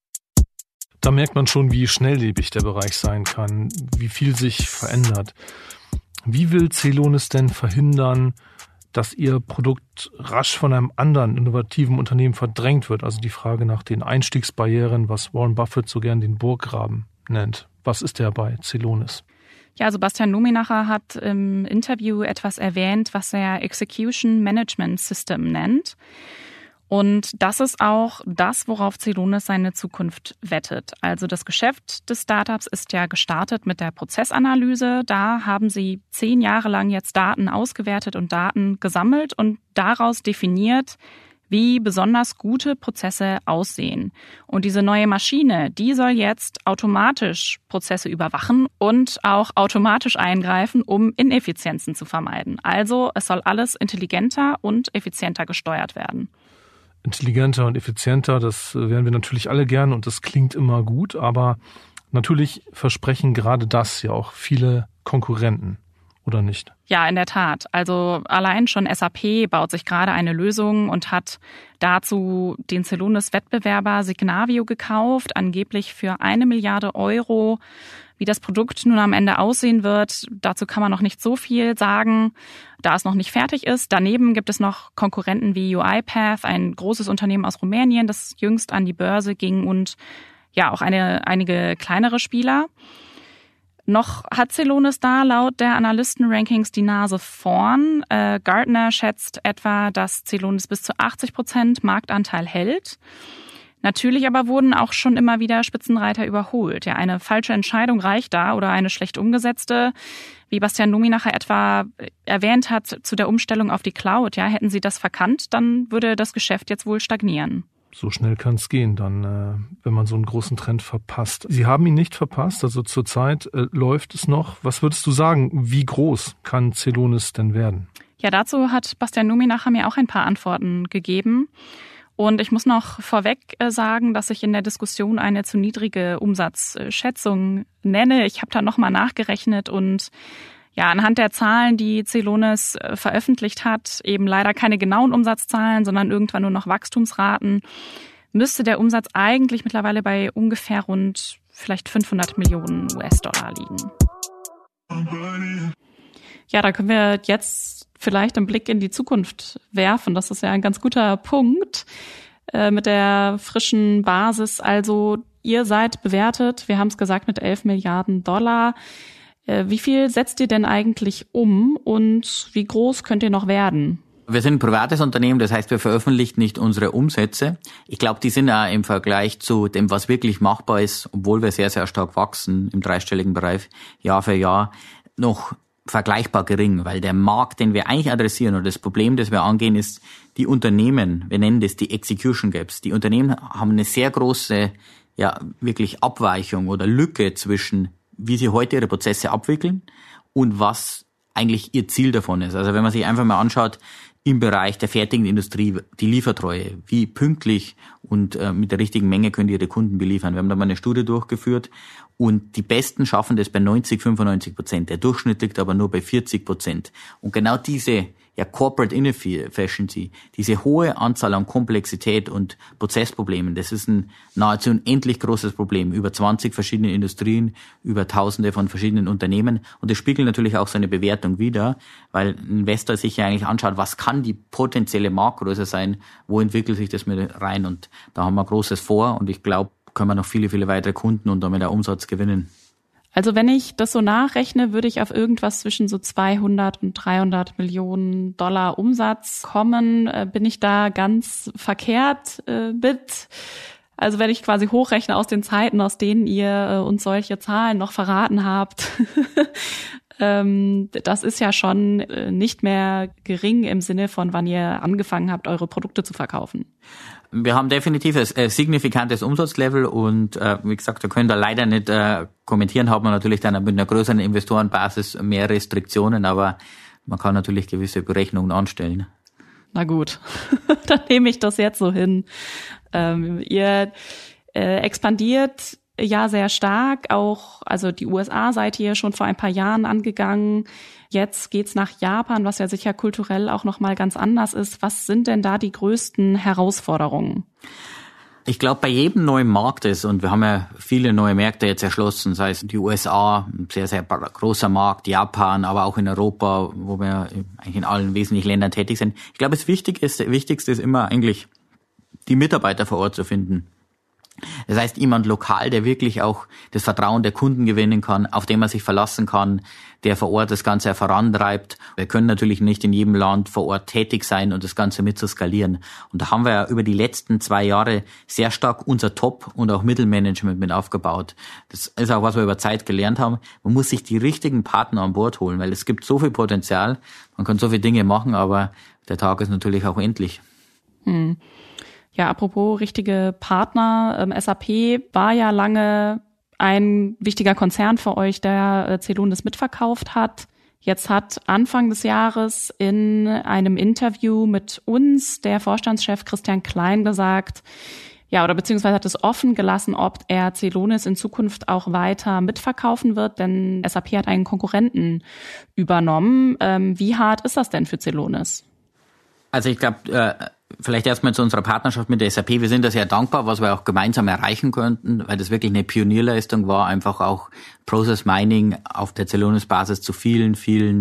Da merkt man schon, wie schnelllebig der Bereich sein kann, wie viel sich verändert. Wie will Celonis denn verhindern, dass ihr Produkt rasch von einem anderen innovativen Unternehmen verdrängt wird? Also die Frage nach den Einstiegsbarrieren, was Warren Buffett so gern den Burggraben nennt. Was ist der bei Celonis? Ja, Sebastian Luminacher hat im Interview etwas erwähnt, was er Execution Management System nennt. Und das ist auch das, worauf Celonis seine Zukunft wettet. Also das Geschäft des Startups ist ja gestartet mit der Prozessanalyse. Da haben sie 10 Jahre lang jetzt Daten ausgewertet und Daten gesammelt und daraus definiert, wie besonders gute Prozesse aussehen. Und diese neue Maschine, die soll jetzt automatisch Prozesse überwachen und auch automatisch eingreifen, um Ineffizienzen zu vermeiden. Also es soll alles intelligenter und effizienter gesteuert werden. Intelligenter und effizienter, das wären wir natürlich alle gern und das klingt immer gut, aber natürlich versprechen gerade das ja auch viele Konkurrenten, oder nicht? Ja, in der Tat. Also allein schon SAP baut sich gerade eine Lösung und hat dazu den Celonis-Wettbewerber Signavio gekauft, angeblich für 1 Milliarde Euro. Wie das Produkt nun am Ende aussehen wird, dazu kann man noch nicht so viel sagen, da es noch nicht fertig ist. Daneben gibt es noch Konkurrenten wie UiPath, ein großes Unternehmen aus Rumänien, das jüngst an die Börse ging und ja auch einige kleinere Spieler. Noch hat Celonis da laut der Analysten-Rankings die Nase vorn. Gartner schätzt etwa, dass Celonis bis zu 80% Marktanteil hält. Natürlich aber wurden auch schon immer wieder Spitzenreiter überholt. Ja, eine falsche Entscheidung reicht da oder eine schlecht umgesetzte. Wie Bastian Luminacher etwa erwähnt hat zu der Umstellung auf die Cloud, ja, hätten sie das verkannt, dann würde das Geschäft jetzt wohl stagnieren. So schnell kann es gehen, dann, wenn man so einen großen Trend verpasst. Sie haben ihn nicht verpasst, also zurzeit läuft es noch. Was würdest du sagen, wie groß kann Celonis denn werden? Ja, dazu hat Bastian Luminacher mir auch ein paar Antworten gegeben. Und ich muss noch vorweg sagen, dass ich in der Diskussion eine zu niedrige Umsatzschätzung nenne. Ich habe da nochmal nachgerechnet und ja, anhand der Zahlen, die Celonis veröffentlicht hat, eben leider keine genauen Umsatzzahlen, sondern irgendwann nur noch Wachstumsraten, müsste der Umsatz eigentlich mittlerweile bei ungefähr rund vielleicht 500 Millionen US-Dollar liegen. Ja, da können wir jetzt vielleicht einen Blick in die Zukunft werfen. Das ist ja ein ganz guter Punkt mit der frischen Basis. Also ihr seid bewertet, wir haben es gesagt, mit 11 Milliarden Dollar. Wie viel setzt ihr denn eigentlich um und wie groß könnt ihr noch werden? Wir sind ein privates Unternehmen, das heißt, wir veröffentlichen nicht unsere Umsätze. Ich glaube, die sind auch im Vergleich zu dem, was wirklich machbar ist, obwohl wir sehr, sehr stark wachsen im dreistelligen Bereich, Jahr für Jahr, noch vergleichbar gering, weil der Markt, den wir eigentlich adressieren oder das Problem, das wir angehen, ist die Unternehmen, wir nennen das die Execution Gaps. Die Unternehmen haben eine sehr große, ja, wirklich Abweichung oder Lücke zwischen, wie sie heute ihre Prozesse abwickeln und was eigentlich ihr Ziel davon ist. Also wenn man sich einfach mal anschaut, im Bereich der fertigen Industrie, die Liefertreue, wie pünktlich und mit der richtigen Menge können die ihre Kunden beliefern. Wir haben da mal eine Studie durchgeführt und die Besten schaffen das bei 90-95%. Der Durchschnitt liegt aber nur bei 40%. Und genau diese Corporate Inefficiency, diese hohe Anzahl an Komplexität und Prozessproblemen, das ist ein nahezu unendlich großes Problem. Über 20 verschiedene Industrien, über Tausende von verschiedenen Unternehmen. Und das spiegelt natürlich auch seine Bewertung wider, weil ein Investor sich ja eigentlich anschaut, was kann die potenzielle Marktgröße sein, wo entwickelt sich das mit rein. Und da haben wir Großes vor und ich glaube, können wir noch viele, viele weitere Kunden und damit auch Umsatz gewinnen. Also wenn ich das so nachrechne, würde ich auf irgendwas zwischen so 200 und 300 Millionen Dollar Umsatz kommen. Bin ich da ganz verkehrt mit? Also wenn ich quasi hochrechne aus den Zeiten, aus denen ihr uns solche Zahlen noch verraten habt, Das ist ja schon nicht mehr gering im Sinne von, wann ihr angefangen habt, eure Produkte zu verkaufen. Wir haben definitiv ein signifikantes Umsatzlevel und wie gesagt, wir können da leider nicht kommentieren, hat man natürlich dann mit einer größeren Investorenbasis mehr Restriktionen, aber man kann natürlich gewisse Berechnungen anstellen. Na gut, dann nehme ich das jetzt so hin. Ihr expandiert ja sehr stark, auch also die USA seid ihr schon vor ein paar Jahren angegangen. Jetzt geht's nach Japan, was ja sicher kulturell auch nochmal ganz anders ist. Was sind denn da die größten Herausforderungen? Ich glaube, bei jedem neuen Markt ist, und wir haben ja viele neue Märkte jetzt erschlossen, sei es die USA, ein sehr, sehr großer Markt, Japan, aber auch in Europa, wo wir eigentlich in allen wesentlichen Ländern tätig sind. Ich glaube, das Wichtigste ist immer eigentlich, die Mitarbeiter vor Ort zu finden. Das heißt, jemand lokal, der wirklich auch das Vertrauen der Kunden gewinnen kann, auf den man sich verlassen kann, der vor Ort das Ganze vorantreibt. Wir können natürlich nicht in jedem Land vor Ort tätig sein und das Ganze mit zu skalieren. Und da haben wir ja über die letzten 2 Jahre sehr stark unser Top- und auch Mittelmanagement mit aufgebaut. Das ist auch, was wir über Zeit gelernt haben. Man muss sich die richtigen Partner an Bord holen, weil es gibt so viel Potenzial, man kann so viele Dinge machen, aber der Tag ist natürlich auch endlich. Ja, apropos richtige Partner, SAP war ja lange ein wichtiger Konzern für euch, der Celonis mitverkauft hat. Jetzt hat Anfang des Jahres in einem Interview mit uns der Vorstandschef Christian Klein gesagt, ja, oder beziehungsweise hat es offen gelassen, ob er Celonis in Zukunft auch weiter mitverkaufen wird, denn SAP hat einen Konkurrenten übernommen. Wie hart ist das denn für Celonis? Also ich glaube, vielleicht erstmal zu unserer Partnerschaft mit der SAP. Wir sind da sehr dankbar, was wir auch gemeinsam erreichen konnten, weil das wirklich eine Pionierleistung war, einfach auch Process Mining auf der Celonis-Basis zu vielen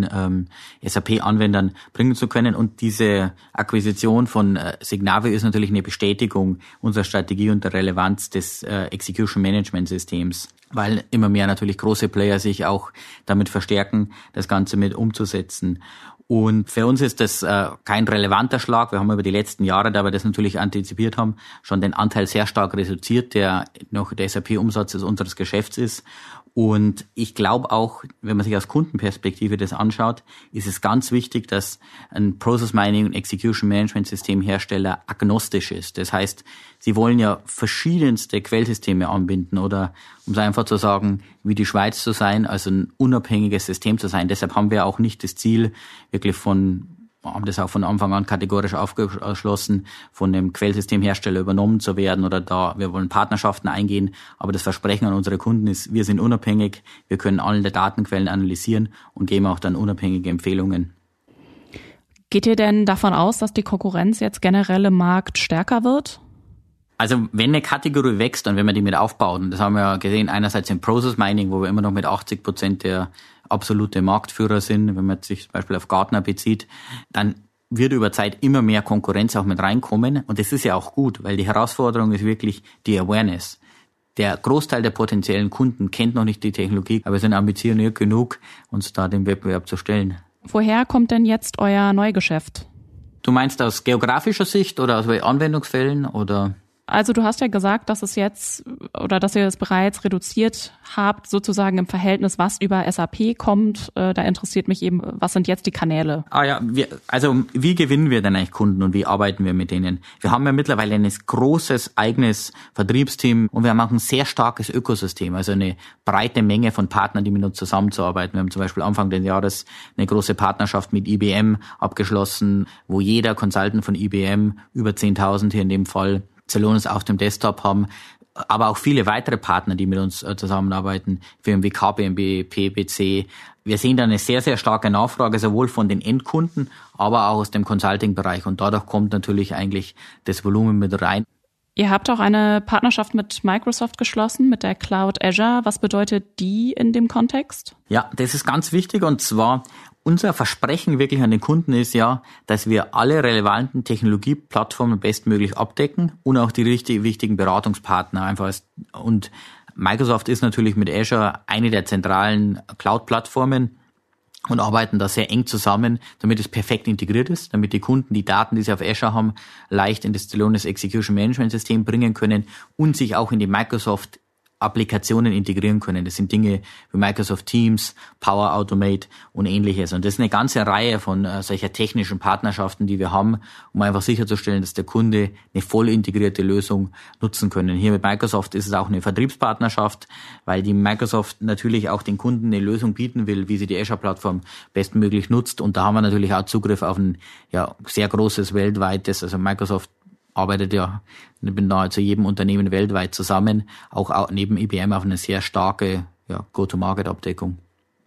SAP-Anwendern bringen zu können. Und diese Akquisition von Signavio ist natürlich eine Bestätigung unserer Strategie und der Relevanz des Execution Management Systems, weil immer mehr natürlich große Player sich auch damit verstärken, das Ganze mit umzusetzen. Und für uns ist das kein relevanter Schlag. Wir haben über die letzten Jahre, da wir das natürlich antizipiert haben, schon den Anteil sehr stark reduziert, der noch der SAP-Umsatz unseres Geschäfts ist. Und ich glaube auch, wenn man sich aus Kundenperspektive das anschaut, ist es ganz wichtig, dass ein Process Mining und Execution Management System Hersteller agnostisch ist. Das heißt, sie wollen ja verschiedenste Quellsysteme anbinden oder, um es einfach zu sagen, wie die Schweiz zu sein, also ein unabhängiges System zu sein. Deshalb haben wir auch nicht das Ziel, wirklich haben das auch von Anfang an kategorisch ausgeschlossen, von dem Quellsystemhersteller übernommen zu werden wir wollen Partnerschaften eingehen, aber das Versprechen an unsere Kunden ist, wir sind unabhängig, wir können alle Datenquellen analysieren und geben auch dann unabhängige Empfehlungen. Geht ihr denn davon aus, dass die Konkurrenz jetzt generell im Markt stärker wird? Also wenn eine Kategorie wächst und wenn man die mit aufbaut, und das haben wir ja gesehen, einerseits im Process Mining, wo wir immer noch mit 80% der absolute Marktführer sind, wenn man sich zum Beispiel auf Gartner bezieht, dann wird über Zeit immer mehr Konkurrenz auch mit reinkommen. Und das ist ja auch gut, weil die Herausforderung ist wirklich die Awareness. Der Großteil der potenziellen Kunden kennt noch nicht die Technologie, aber wir sind ambitioniert genug, uns da dem Wettbewerb zu stellen. Woher kommt denn jetzt euer Neugeschäft? Du meinst aus geografischer Sicht oder aus Anwendungsfällen oder? Also du hast ja gesagt, dass es jetzt oder dass ihr es bereits reduziert habt, sozusagen im Verhältnis, was über SAP kommt. Da interessiert mich eben, was sind jetzt die Kanäle? Wie gewinnen wir denn eigentlich Kunden und wie arbeiten wir mit denen? Wir haben ja mittlerweile ein großes eigenes Vertriebsteam und wir haben auch ein sehr starkes Ökosystem, also eine breite Menge von Partnern, die mit uns zusammenzuarbeiten. Wir haben zum Beispiel Anfang des Jahres eine große Partnerschaft mit IBM abgeschlossen, wo jeder Consultant von IBM, über 10.000 hier in dem Fall, Celonis auf dem Desktop haben, aber auch viele weitere Partner, die mit uns zusammenarbeiten, Firmen wie KPMG, PwC. Wir sehen da eine sehr, sehr starke Nachfrage, sowohl von den Endkunden, aber auch aus dem Consulting-Bereich. Und dadurch kommt natürlich eigentlich das Volumen mit rein. Ihr habt auch eine Partnerschaft mit Microsoft geschlossen, mit der Cloud Azure. Was bedeutet die in dem Kontext? Ja, das ist ganz wichtig, und zwar unser Versprechen wirklich an den Kunden ist ja, dass wir alle relevanten Technologieplattformen bestmöglich abdecken und auch die wichtigen Beratungspartner einfach. Und Microsoft ist natürlich mit Azure eine der zentralen Cloud-Plattformen und arbeiten da sehr eng zusammen, damit es perfekt integriert ist, damit die Kunden die Daten, die sie auf Azure haben, leicht in das Celonis Execution Management System bringen können und sich auch in die Microsoft Applikationen integrieren können. Das sind Dinge wie Microsoft Teams, Power Automate und ähnliches. Und das ist eine ganze Reihe von solcher technischen Partnerschaften, die wir haben, um einfach sicherzustellen, dass der Kunde eine voll integrierte Lösung nutzen können. Hier mit Microsoft ist es auch eine Vertriebspartnerschaft, weil die Microsoft natürlich auch den Kunden eine Lösung bieten will, wie sie die Azure-Plattform bestmöglich nutzt. Und da haben wir natürlich auch Zugriff auf ein sehr großes weltweites, also Microsoft arbeitet ja mit nahezu jedem Unternehmen weltweit zusammen, auch neben IBM auf eine sehr starke Go-to-Market-Abdeckung.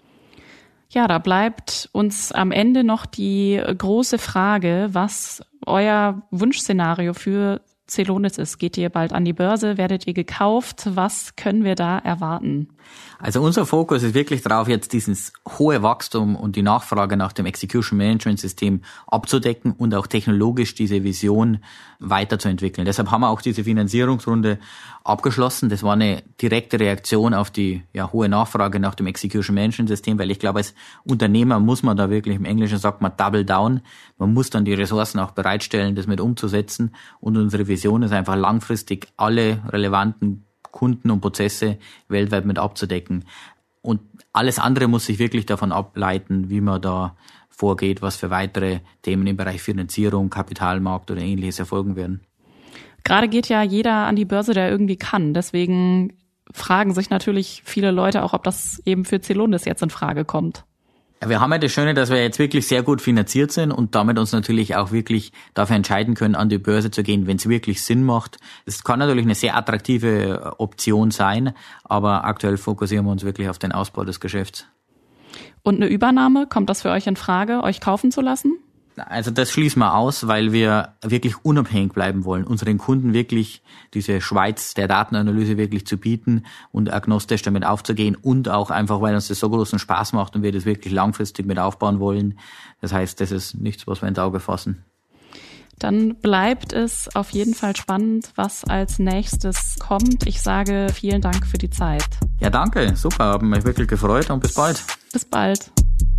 Ja, da bleibt uns am Ende noch die große Frage, was euer Wunschszenario für Celonis ist. Geht ihr bald an die Börse? Werdet ihr gekauft? Was können wir da erwarten? Also unser Fokus ist wirklich darauf, jetzt dieses hohe Wachstum und die Nachfrage nach dem Execution Management System abzudecken und auch technologisch diese Vision weiterzuentwickeln. Deshalb haben wir auch diese Finanzierungsrunde abgeschlossen. Das war eine direkte Reaktion auf die hohe Nachfrage nach dem Execution Management System, weil ich glaube, als Unternehmer muss man da wirklich, im Englischen sagt man double down. Man muss dann die Ressourcen auch bereitstellen, das mit umzusetzen. Und unsere Vision ist einfach langfristig alle relevanten Kunden und Prozesse weltweit mit abzudecken. Und alles andere muss sich wirklich davon ableiten, wie man da vorgeht, was für weitere Themen im Bereich Finanzierung, Kapitalmarkt oder Ähnliches erfolgen werden. Gerade geht ja jeder an die Börse, der irgendwie kann. Deswegen fragen sich natürlich viele Leute auch, ob das eben für Celonis jetzt in Frage kommt. Wir haben ja das Schöne, dass wir jetzt wirklich sehr gut finanziert sind und damit uns natürlich auch wirklich dafür entscheiden können, an die Börse zu gehen, wenn es wirklich Sinn macht. Es kann natürlich eine sehr attraktive Option sein, aber aktuell fokussieren wir uns wirklich auf den Ausbau des Geschäfts. Und eine Übernahme, kommt das für euch in Frage, euch kaufen zu lassen? Also das schließen wir aus, weil wir wirklich unabhängig bleiben wollen, unseren Kunden wirklich diese Schweiz der Datenanalyse wirklich zu bieten und agnostisch damit aufzugehen und auch einfach, weil uns das so großen Spaß macht und wir das wirklich langfristig mit aufbauen wollen. Das heißt, das ist nichts, was wir ins Auge fassen. Dann bleibt es auf jeden Fall spannend, was als nächstes kommt. Ich sage vielen Dank für die Zeit. Ja, danke. Super, haben mich wirklich gefreut und bis bald. Bis bald.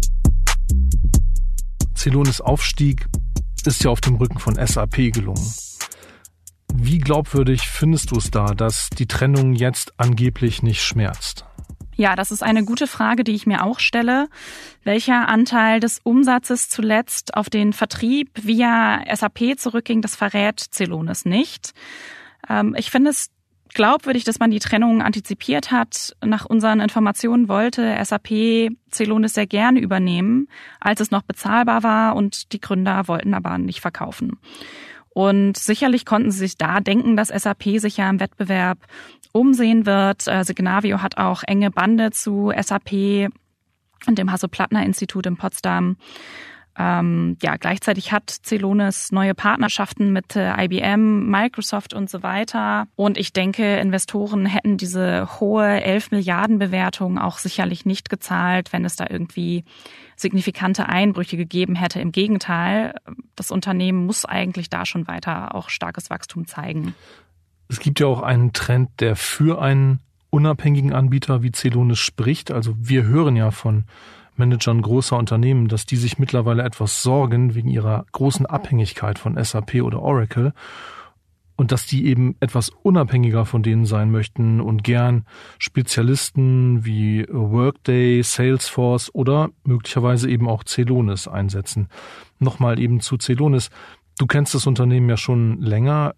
Celonis Aufstieg ist ja auf dem Rücken von SAP gelungen. Wie glaubwürdig findest du es da, dass die Trennung jetzt angeblich nicht schmerzt? Ja, das ist eine gute Frage, die ich mir auch stelle. Welcher Anteil des Umsatzes zuletzt auf den Vertrieb via SAP zurückging, das verrät Celonis nicht. Ich finde es glaubwürdig, dass man die Trennung antizipiert hat. Nach unseren Informationen wollte SAP Celonis sehr gerne übernehmen, als es noch bezahlbar war und die Gründer wollten aber nicht verkaufen. Und sicherlich konnten sie sich da denken, dass SAP sich ja im Wettbewerb umsehen wird. Signavio hat auch enge Bande zu SAP und dem Hasso-Plattner-Institut in Potsdam. Gleichzeitig hat Celonis neue Partnerschaften mit IBM, Microsoft und so weiter. Und ich denke, Investoren hätten diese hohe 11 Milliarden Bewertung auch sicherlich nicht gezahlt, wenn es da irgendwie signifikante Einbrüche gegeben hätte. Im Gegenteil, das Unternehmen muss eigentlich da schon weiter auch starkes Wachstum zeigen. Es gibt ja auch einen Trend, der für einen unabhängigen Anbieter wie Celonis spricht. Also wir hören ja von Managern großer Unternehmen, dass die sich mittlerweile etwas sorgen wegen ihrer großen Abhängigkeit von SAP oder Oracle und dass die eben etwas unabhängiger von denen sein möchten und gern Spezialisten wie Workday, Salesforce oder möglicherweise eben auch Celonis einsetzen. Nochmal eben zu Celonis. Du kennst das Unternehmen ja schon länger.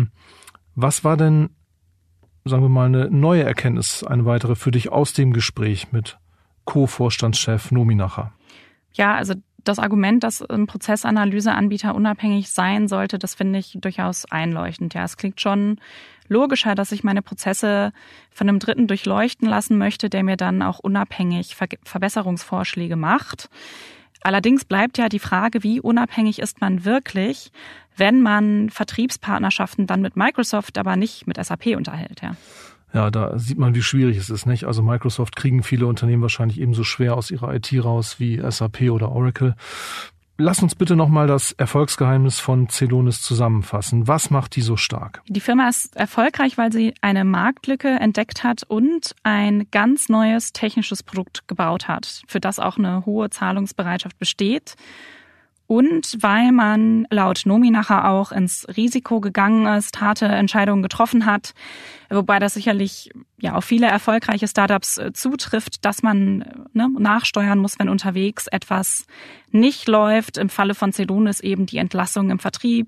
Was war denn, sagen wir mal, eine neue Erkenntnis, eine weitere für dich aus dem Gespräch mit Co-Vorstandschef Nominacher? Ja, also das Argument, dass ein Prozessanalyseanbieter unabhängig sein sollte, das finde ich durchaus einleuchtend. Ja, es klingt schon logischer, dass ich meine Prozesse von einem Dritten durchleuchten lassen möchte, der mir dann auch unabhängig Verbesserungsvorschläge macht. Allerdings bleibt ja die Frage, wie unabhängig ist man wirklich, wenn man Vertriebspartnerschaften dann mit Microsoft, aber nicht mit SAP unterhält, ja. Ja, da sieht man, wie schwierig es ist, nicht? Also Microsoft kriegen viele Unternehmen wahrscheinlich ebenso schwer aus ihrer IT raus wie SAP oder Oracle. Lass uns bitte nochmal das Erfolgsgeheimnis von Celonis zusammenfassen. Was macht die so stark? Die Firma ist erfolgreich, weil sie eine Marktlücke entdeckt hat und ein ganz neues technisches Produkt gebaut hat, für das auch eine hohe Zahlungsbereitschaft besteht. Und weil man laut Nominacher auch ins Risiko gegangen ist, harte Entscheidungen getroffen hat, wobei das sicherlich ja auf viele erfolgreiche Startups zutrifft, dass man nachsteuern muss, wenn unterwegs etwas nicht läuft. Im Falle von Celonis eben die Entlassung im Vertrieb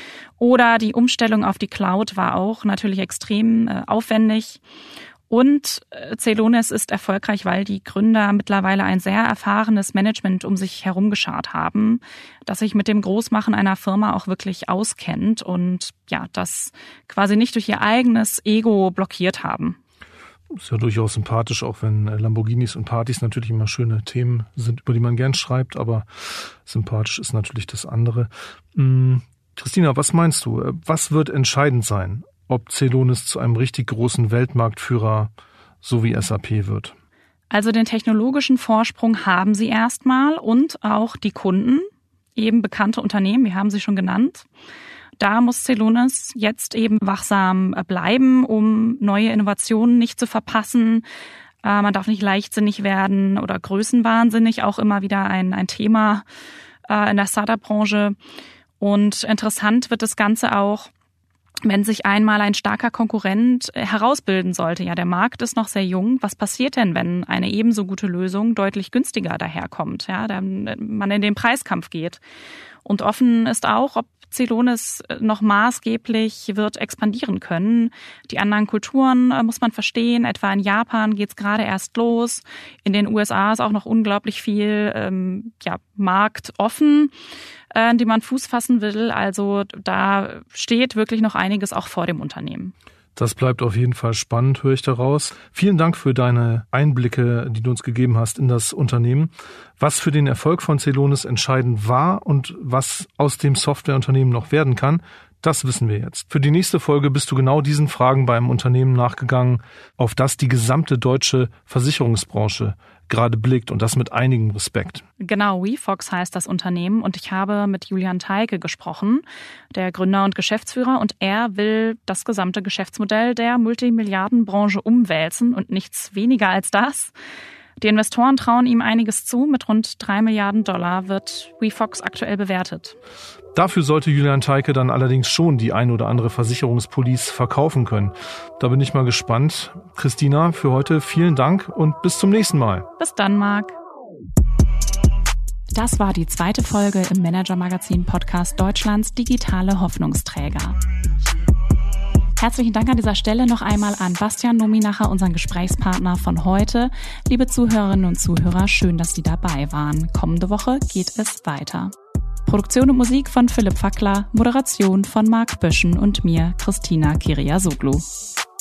oder die Umstellung auf die Cloud war auch natürlich extrem aufwendig. Und Celonis ist erfolgreich, weil die Gründer mittlerweile ein sehr erfahrenes Management um sich herum geschart haben, das sich mit dem Großmachen einer Firma auch wirklich auskennt und ja, das quasi nicht durch ihr eigenes Ego blockiert haben. Ist ja durchaus sympathisch, auch wenn Lamborghinis und Partys natürlich immer schöne Themen sind, über die man gern schreibt, aber sympathisch ist natürlich das andere. Christina, was meinst du? Was wird entscheidend sein, ob Celonis zu einem richtig großen Weltmarktführer so wie SAP wird? Also den technologischen Vorsprung haben sie erstmal und auch die Kunden, eben bekannte Unternehmen, wir haben sie schon genannt. Da muss Celonis jetzt eben wachsam bleiben, um neue Innovationen nicht zu verpassen. Man darf nicht leichtsinnig werden oder größenwahnsinnig, auch immer wieder ein Thema in der Startup-Branche. Und interessant wird das Ganze auch, wenn sich einmal ein starker Konkurrent herausbilden sollte. Ja, der Markt ist noch sehr jung. Was passiert denn, wenn eine ebenso gute Lösung deutlich günstiger daherkommt? Ja, dann man in den Preiskampf geht. Und offen ist auch, ob Celonis noch maßgeblich wird expandieren können. Die anderen Kulturen muss man verstehen. Etwa in Japan geht's gerade erst los. In den USA ist auch noch unglaublich viel Markt offen, in die man Fuß fassen will. Also da steht wirklich noch einiges auch vor dem Unternehmen. Das bleibt auf jeden Fall spannend, höre ich daraus. Vielen Dank für deine Einblicke, die du uns gegeben hast in das Unternehmen. Was für den Erfolg von Celonis entscheidend war und was aus dem Softwareunternehmen noch werden kann, das wissen wir jetzt. Für die nächste Folge bist du genau diesen Fragen beim Unternehmen nachgegangen, auf das die gesamte deutsche Versicherungsbranche gerade blickt und das mit einigem Respekt. Genau, WeFox heißt das Unternehmen und ich habe mit Julian Theike gesprochen, der Gründer und Geschäftsführer, und er will das gesamte Geschäftsmodell der Multimilliardenbranche umwälzen und nichts weniger als das. Die Investoren trauen ihm einiges zu. Mit rund 3 Milliarden Dollar wird WeFox aktuell bewertet. Dafür sollte Julian Theike dann allerdings schon die ein oder andere Versicherungspolice verkaufen können. Da bin ich mal gespannt. Christina, für heute vielen Dank und bis zum nächsten Mal. Bis dann, Marc. Das war die zweite Folge im Manager-Magazin-Podcast Deutschlands digitale Hoffnungsträger. Herzlichen Dank an dieser Stelle noch einmal an Bastian Nominacher, unseren Gesprächspartner von heute. Liebe Zuhörerinnen und Zuhörer, schön, dass Sie dabei waren. Kommende Woche geht es weiter. Produktion und Musik von Philipp Fackler, Moderation von Marc Böschen und mir, Christina Kyriasoglou.